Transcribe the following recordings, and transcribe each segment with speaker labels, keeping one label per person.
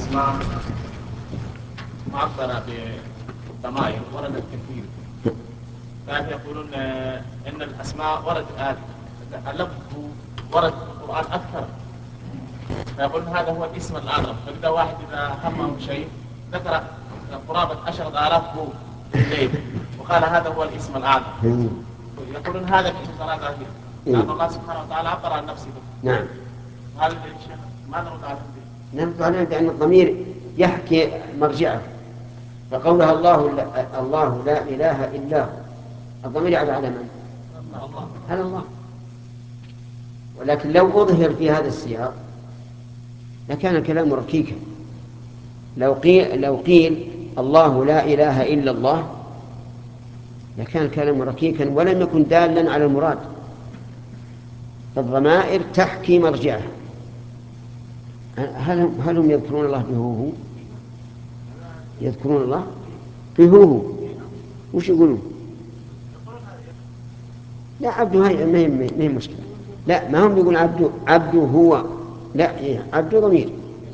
Speaker 1: الأسماء معبرة بالضمائر وردت كثير، كانوا يقولون إن الأسماء وردت اللفظ ورد في القرآن أكثر، فيقولون هذا هو الاسم الأعظم. فإذا واحد إذا همه شيء ذكر قرابة 10,000 هو في الليل وقال هذا هو الاسم الأعظم، يقولون هذا الاسم صراحة لأن الله سبحانه وتعالى عبر عن نفسه.
Speaker 2: نعم.
Speaker 1: هذا الشيء ما نرد عليه.
Speaker 2: نرد عليه بأن الضمير يحكي مرجعه، فقولها الله لا إله إلا هو، الضمير يعود على من؟ على الله. ولكن لو أظهر في هذا السياق لكان الكلام ركيكا. لو قيل الله لا إله إلا الله لكان الكلام ركيكا ولم يكن دالا على المراد. الضمائر تحكي مرجعه. هل هم يذكرون الله بهوهو؟ يذكرون الله بهوهو. وش يقولون؟ لا عبده هاي ما هي مشكلة. لا ما هم يقولون عبده هو، لا عبده ضمير.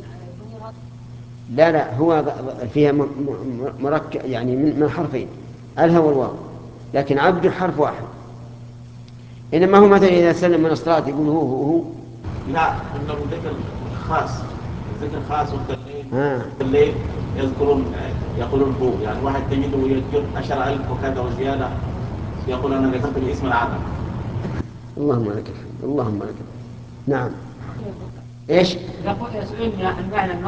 Speaker 2: لا هو فيها مركب يعني من حرفين، الهاء والواو، لكن عبده حرف واحد. إنما هو مثلا إذا سلم من الصلاة يقول هو.
Speaker 1: لا إنه ذكر خاص، ذكر خاص الليل يقولون هو، يعني واحد تجده يذكر 10,000 وكذا وزيادة يقول أنا ذكرت الاسم الأعظم.
Speaker 2: اللهم لك الحمد، اللهم لك الحمد. نعم. إيش؟
Speaker 3: يقول يسألني عن معنى